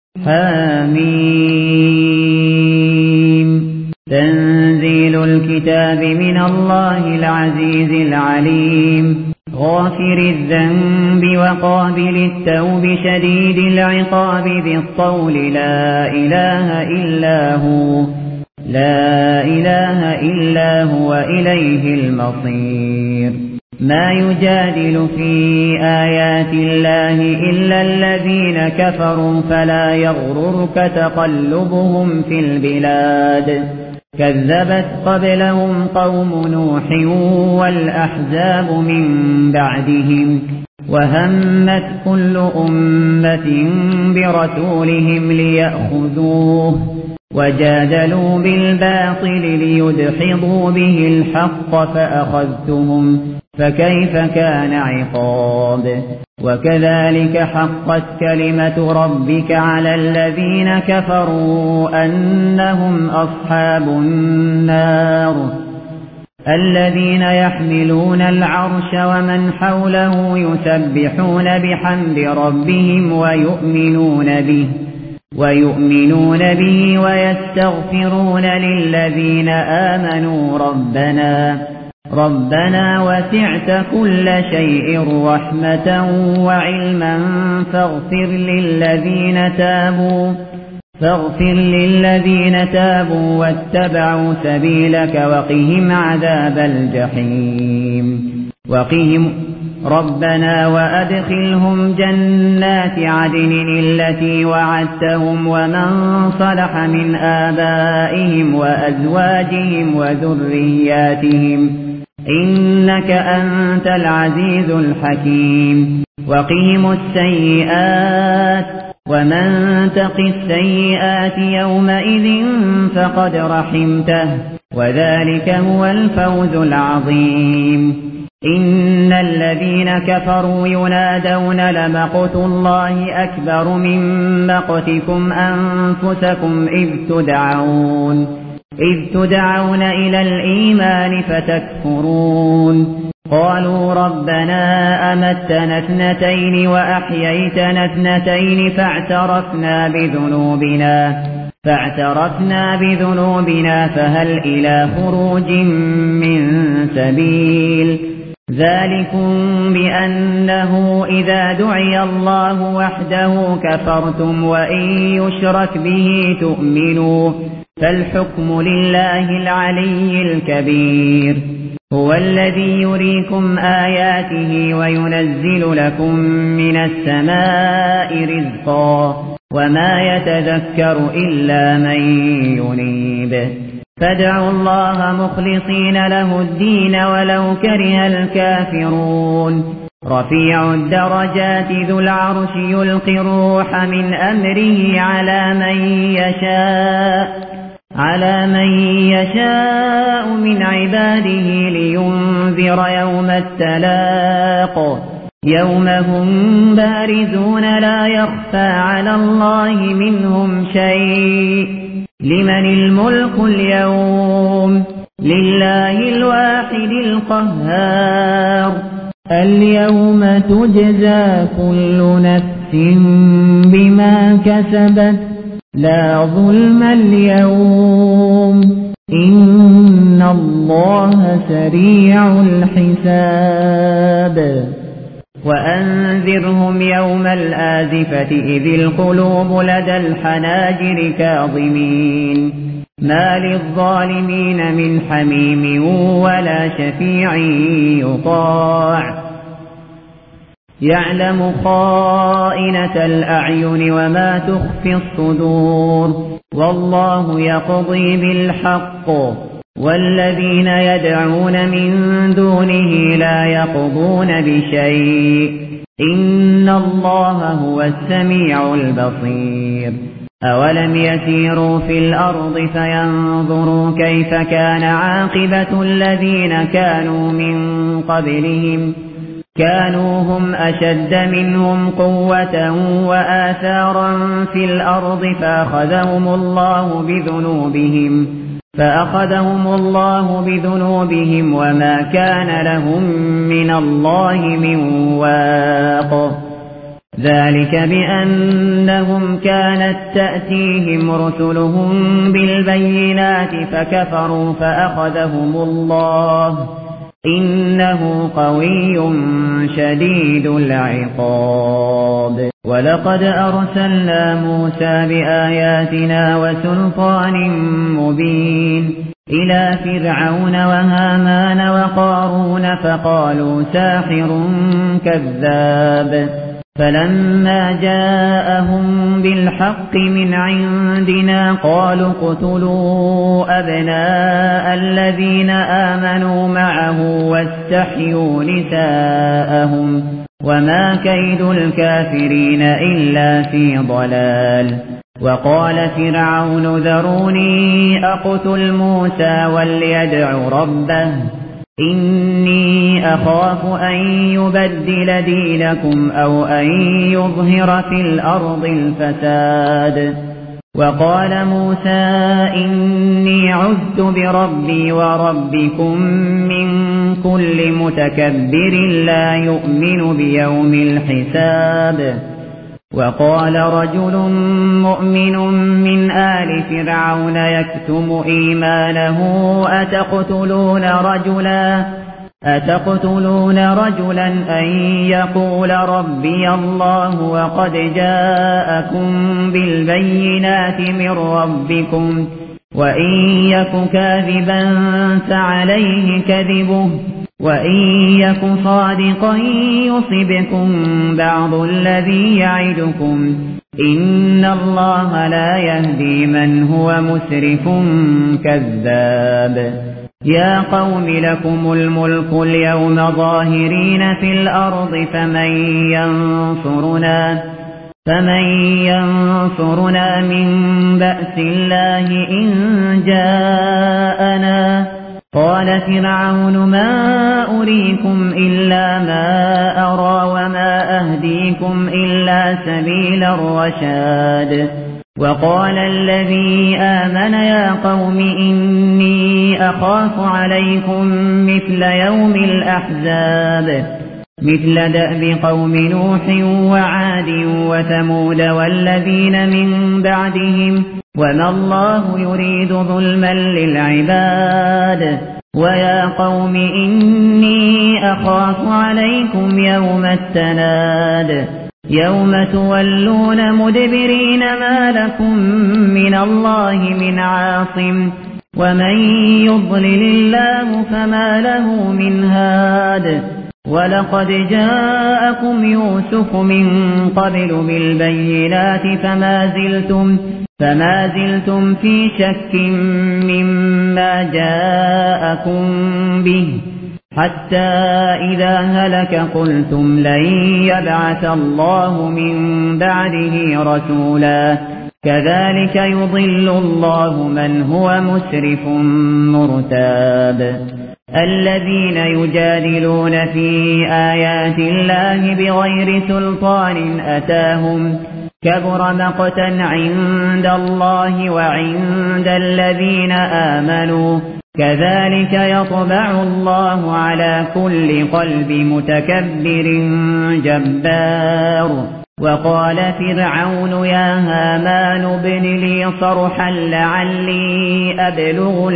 حميم تنزيل الكتاب من الله العزيز العليم غافر الذنب وقابل التوب شديد العقاب ذي الطول لا إله إلا هو إليه المصير ما يجادل في آيات الله إلا الذين كفروا فلا يغررك تقلبهم في البلاد كذبت قبلهم قوم نوح والأحزاب من بعدهم وهمت كل أمة برسولهم ليأخذوه وجادلوا بالباطل ليدحضوا به الحق فأخذتهم فكيف كان عقاب وكذلك حقت كلمة ربك على الذين كفروا أنهم أصحاب النار الذين يحملون العرش ومن حوله يسبحون بحمد ربهم ويؤمنون به ويستغفرون للذين آمنوا ربنا وسعت كل شيء رحمة وعلما فاغفر للذين تابوا واتبعوا سبيلك وقهم عذاب الجحيم ربنا وأدخلهم جنات عدن التي وعدتهم ومن صلح من آبائهم وأزواجهم وذرياتهم إنك أنت العزيز الحكيم وقهم السيئات ومن تق السيئات يومئذ فقد رحمته وذلك هو الفوز العظيم إن الذين كفروا ينادون لمقت الله أكبر من مقتكم أنفسكم إذ تدعون إلى الإيمان فتكفرون قالوا ربنا أمتنا اثنتين وأحييتنا اثنتين فاعترفنا بذنوبنا فهل إلى خروج من سبيل ذلكم بأنه إذا دعي الله وحده كفرتم وإن يشرك به تؤمنوا فالحكم لله العلي الكبير هو الذي يريكم آياته وينزل لكم من السماء رزقا وما يتذكر إلا من ينيب فادعوا الله مخلصين له الدين ولو كره الكافرون رفيع الدرجات ذو العرش يلقي الروح من أمره على من يشاء من عباده لينذر يوم التلاق يوم هم بارزون لا يخفى على الله منهم شيء لمن الملك اليوم لله الواحد القهار اليوم تجزى كل نفس بما كسبت لا ظلم اليوم إن الله سريع الحساب وأنذرهم يوم الآزفة إذ القلوب لدى الحناجر كاظمين ما للظالمين من حميم ولا شفيع يطاع يعلم خائنة الأعين وما تخفي الصدور والله يقضي بالحق والذين يدعون من دونه لا يقضون بشيء إن الله هو السميع البصير أولم يسيروا في الأرض فينظروا كيف كان عاقبة الذين كانوا من قبلهم كانوا هم أشد منهم قوة وآثارا في الأرض فأخذهم الله بذنوبهم وما كان لهم من الله من واق ذلك بأنهم كانت تأتيهم رسلهم بالبينات فكفروا فأخذهم الله إنه قوي شديد العقاب ولقد أرسلنا موسى بآياتنا وسلطان مبين إلى فرعون وهامان وقارون فقالوا ساحر كذاب فلما جاءهم بالحق من عندنا قالوا اقتلوا أبناء الذين آمنوا معه واستحيوا نساءهم وما كيد الكافرين إلا في ضلال وقال فرعون ذروني أقتل موسى وليدع ربه إني أخاف أن يبدل دينكم أو أن يظهر في الأرض الفساد وقال موسى إني عذت بربي وربكم من كل متكبر لا يؤمن بيوم الحساب وقال رجل مؤمن من آل فرعون يكتم إيمانه أتقتلون رجلا أن يقول ربي الله وقد جاءكم بالبينات من ربكم وإن يك كاذبا فعليه كذبه وإن يك صادقا يصبكم بعض الذي يعدكم إن الله لا يهدي من هو مسرف كذاب يا قوم لكم الملك اليوم ظاهرين في الأرض فمن ينصرنا من بأس الله إن جاءنا قال فرعون ما أريكم إلا ما أرى وما أهديكم إلا سبيل الرشاد وقال الذي آمن يا قوم إني أخاف عليكم مثل يوم الأحزاب مثل دأب قوم نوح وعاد وثمود والذين من بعدهم وما الله يريد ظلما للعباد ويا قوم إني أخاف عليكم يوم التناد يوم تولون مدبرين ما لكم من الله من عاصم ومن يضلل الله فما له من هاد ولقد جاءكم يوسف من قبل بالبينات فما زلتم في شك مما جاءكم به حتى إذا هلك قلتم لن يبعث الله من بعده رسولا كذلك يضل الله من هو مسرف مرتاب الذين يجادلون في آيات الله بغير سلطان أتاهم كبر مقتا عند الله وعند الذين آمنوا كذلك يطبع الله على كل قلب متكبر جبار وقال فرعون يا هامان ابن لي صرحا لعلي أبلغ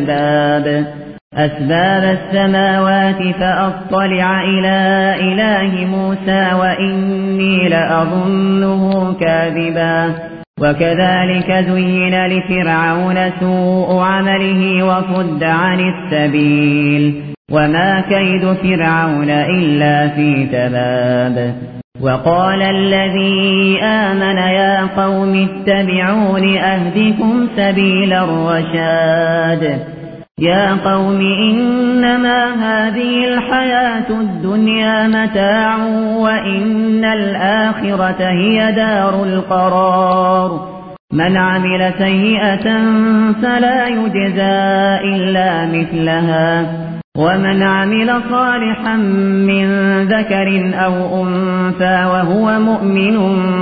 أسباب السماوات فأطلع إلى إله موسى وإني لأظنه كاذبا وكذلك زين لفرعون سوء عمله وصد عن السبيل وما كيد فرعون إلا في تباب وقال الذي آمن يا قوم اتبعون أهدكم سبيل الرشاد يا قوم إنما هذه الحياة الدنيا متاع وإن الآخرة هي دار القرار من عمل سيئة فلا يجزى إلا مثلها ومن عمل صالحا من ذكر أو أنثى وهو مؤمن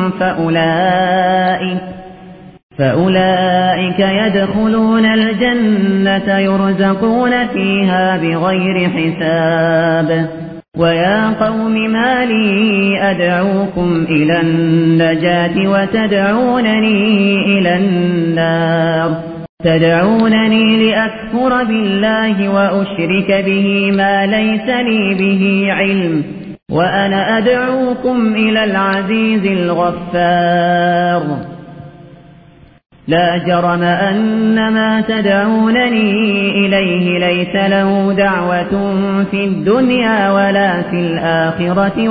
فأولئك يدخلون الجنة يرزقون فيها بغير حساب ويا قوم ما لي أدعوكم إلى النجاة وتدعونني إلى النار تدعونني لأكفر بالله وأشرك به ما ليس لي به علم وأنا أدعوكم إلى العزيز الغفار لا جرم أن ما تدعونني إليه ليس له دعوة في الدنيا ولا في الآخرة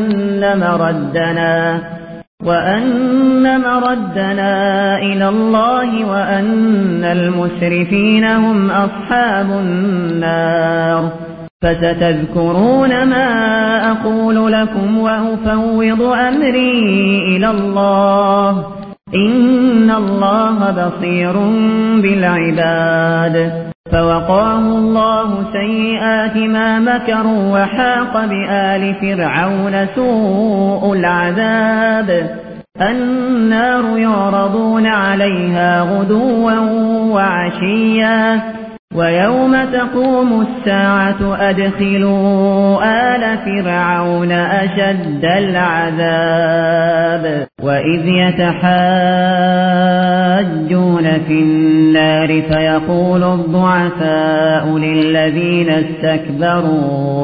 وأن مردنا إلى الله وأن المسرفين هم أصحاب النار فستذكرون ما أقول لكم وأفوض أمري إلى الله إن الله بصير بالعباد فوقاه الله سيئات ما مكروا وحاق بآل فرعون سوء العذاب النار يعرضون عليها غدوا وعشيا ويوم تقوم الساعة أدخلوا آل فرعون أشد العذاب وإذ يتحاجون في النار فيقول الضعفاء للذين استكبروا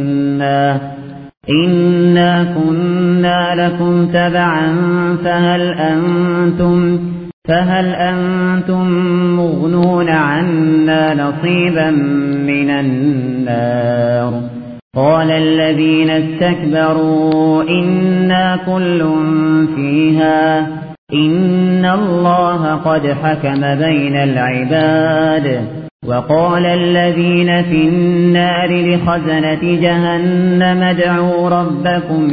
إنا كنا لكم تبعا فهل أنتم مغنون عنا نصيبا من النار قال الذين استكبروا إنا كل فيها إن الله قد حكم بين العباد وقال الذين في النار لخزنة جهنم ادعوا ربكم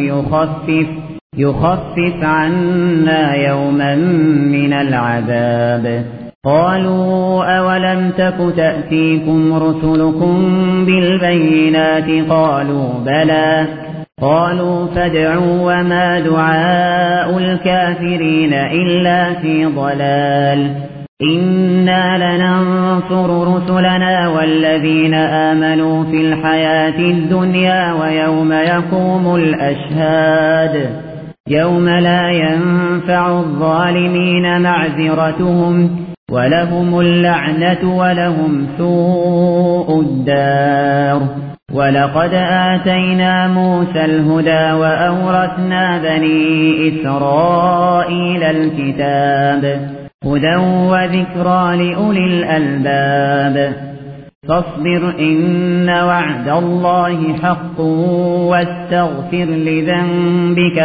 يخفف عنا يوما من العذاب قالوا أولم تك تأتيكم رسلكم بالبينات قالوا بلى قالوا فادعوا وما دعاء الكافرين إلا في ضلال إنا لننصر رسلنا والذين آمنوا في الحياة الدنيا ويوم يقوم الأشهاد يوم لا ينفع الظالمين معذرتهم ولهم اللعنة ولهم سوء الدار ولقد آتينا موسى الهدى وأورثنا بني إسرائيل الكتاب هدى وذكرى لأولي الألباب فاصبر إن وعد الله حق واستغفر لذنبك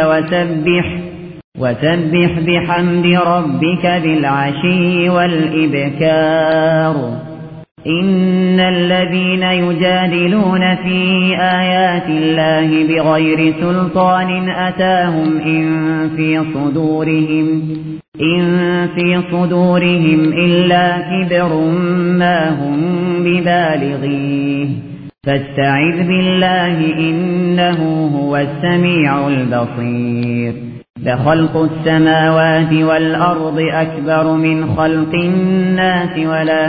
وسبح بحمد ربك بالعشي والإبكار إن الذين يجادلون في آيات الله بغير سلطان أتاهم إن في صدورهم إلا كبر ما هم ببالغيه فاستعذ بالله إنه هو السميع البصير لخلق السماوات والأرض أكبر من خلق الناس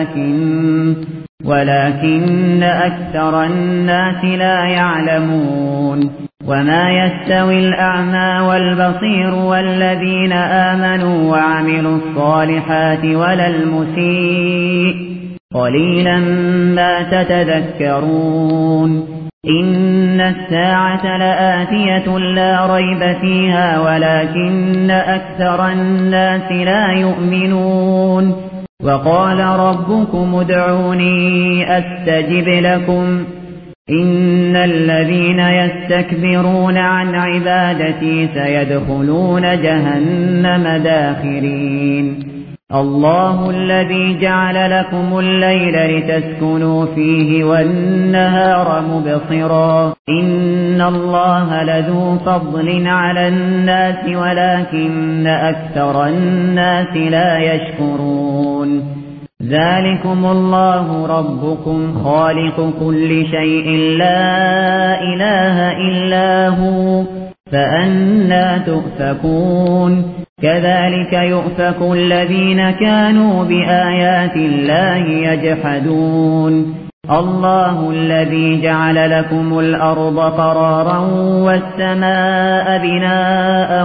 ولكن أكثر الناس لا يعلمون وما يستوي الأعمى والبصير والذين آمنوا وعملوا الصالحات ولا المسيء قليلا ما تتذكرون إن الساعة لآتية لا ريب فيها ولكن أكثر الناس لا يؤمنون وقال ربكم ادعوني أستجب لكم إن الذين يستكبرون عن عبادتي سيدخلون جهنم داخرين الله الذي جعل لكم الليل لتسكنوا فيه والنهار مبصرا إن الله لذو فضل على الناس ولكن أكثر الناس لا يشكرون ذلكم الله ربكم خالق كل شيء لا إله إلا هو فأنى تؤفكون كذلك يؤفك الذين كانوا بآيات الله يجحدون الله الذي جعل لكم الأرض قرارا والسماء بناء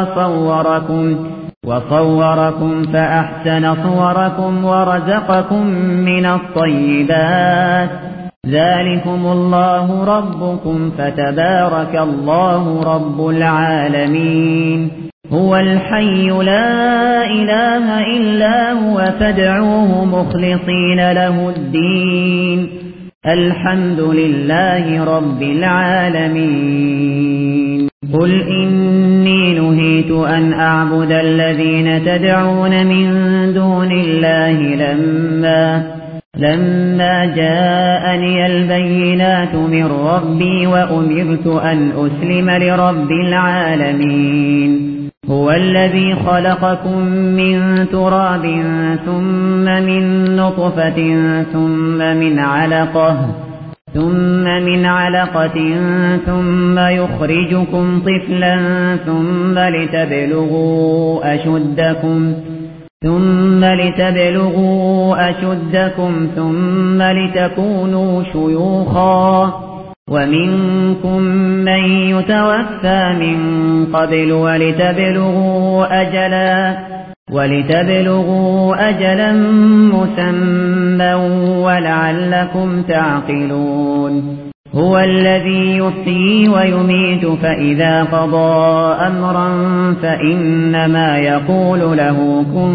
وصوركم فأحسن صوركم ورزقكم من الطيبات ذلكم الله ربكم فتبارك الله رب العالمين هو الحي لا إله إلا هو فادعوه مخلصين له الدين الحمد لله رب العالمين قل إني نهيت أن أعبد الذين تدعون من دون الله لما جاءني البينات من ربي وأمرت أن أسلم لرب العالمين هو الذي خلقكم من تراب ثم من نطفة ثم من علقة ثم يخرجكم طفلا ثم لتبلغوا أشدكم ثم لتكونوا شيوخا ومنكم من يتوفى من قبل ولتبلغوا أجلا مسمى ولعلكم تعقلون هو الذي يحيي ويميت فإذا قضى أمرا فإنما يقول له كن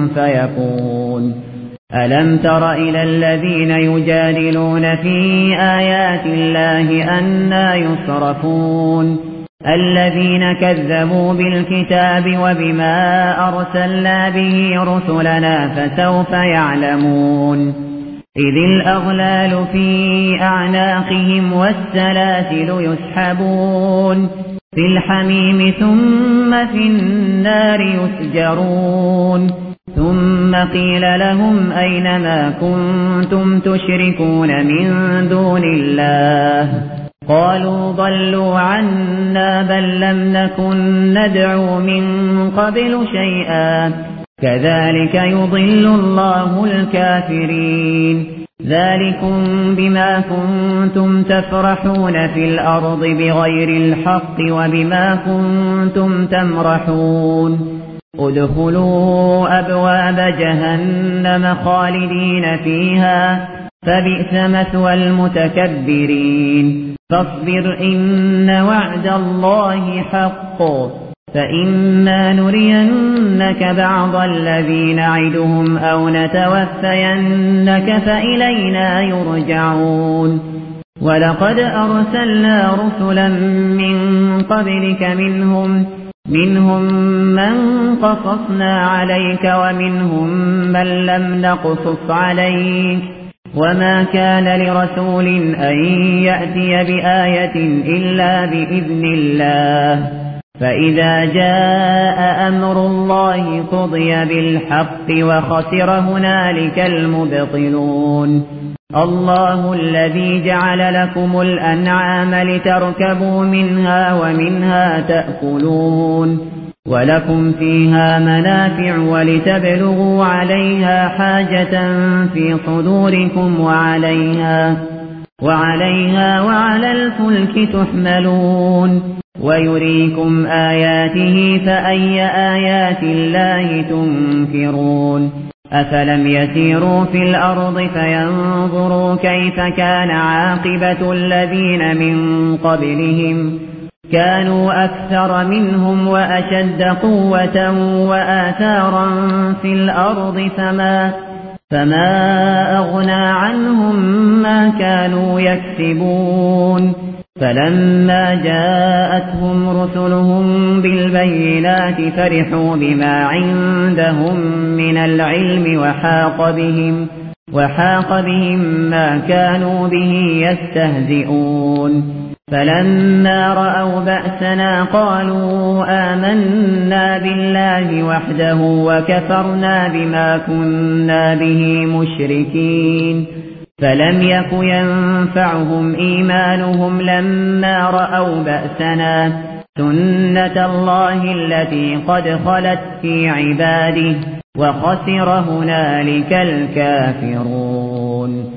فيكون ألم تر إلى الذين يجادلون في آيات الله أنى يصرفون الذين كذبوا بالكتاب وبما أرسلنا به رسلنا فسوف يعلمون إذ الأغلال في أعناقهم والسلاسل يسحبون في الحميم ثم في النار يسجرون ثم قيل لهم أين ما كنتم تشركون من دون الله قالوا ضلوا عنا بل لم نكن ندعو من قبل شيئا كذلك يضل الله الكافرين ذلكم بما كنتم تفرحون في الأرض بغير الحق وبما كنتم تمرحون ادخلوا أبواب جهنم خالدين فيها فبئس مثوى المتكبرين فاصبر إن وعد الله حق فإما نرينك بعض الذي نعدهم أو نتوفينك فإلينا يرجعون ولقد أرسلنا رسلا من قبلك منهم من قصصنا عليك ومنهم من لم نقصص عليك وما كان لرسول أن يأتي بآية إلا بإذن الله فإذا جاء أمر الله قضي بالحق وخسر هنالك المبطلون الله الذي جعل لكم الأنعام لتركبوا منها ومنها تأكلون ولكم فيها منافع ولتبلغوا عليها حاجة في صدوركم وعليها وعلى الفلك تحملون ويريكم آياته فأي آيات الله تنكرون أفلم يسيروا في الأرض فينظروا كيف كان عاقبة الذين من قبلهم كانوا أكثر منهم وأشد قوة وآثارا في الأرض فما أغنى عنهم ما كانوا يكسبون فلما جاءتهم رسلهم بالبينات فرحوا بما عندهم من العلم وحاق بهم ما كانوا به يستهزئون فلما رأوا بأسنا قالوا آمنا بالله وحده وكفرنا بما كنا به مشركين فلم يك ينفعهم إيمانهم لما رأوا بأسنا سنة الله التي قد خلت في عباده وخسر هنالك الكافرون